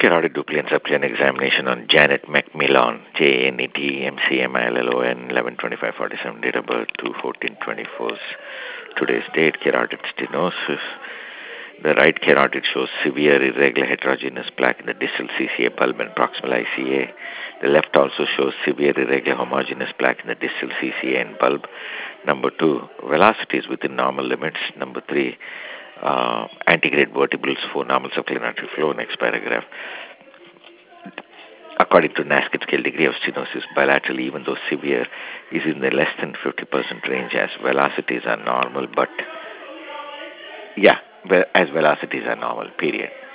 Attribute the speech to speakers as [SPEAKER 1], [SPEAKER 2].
[SPEAKER 1] Carotid Duplian Subclinical Examination on Janet McMillan, JANET MCMILLON, 11/25/47, date of birth 2/14/24. Today's date, carotid stenosis. The right carotid shows severe irregular heterogeneous plaque in the distal CCA bulb and proximal ICA. The left also shows severe irregular homogeneous plaque in the distal CCA and bulb. Number 2, velocity is within normal limits. Number 3, antegrade vertebrals for normal subclinical artery flow. Next paragraph. According to NASCAR scale, degree of stenosis bilateral, even though severe, is in the less than 50% range as velocities are normal, but as velocities are normal, period.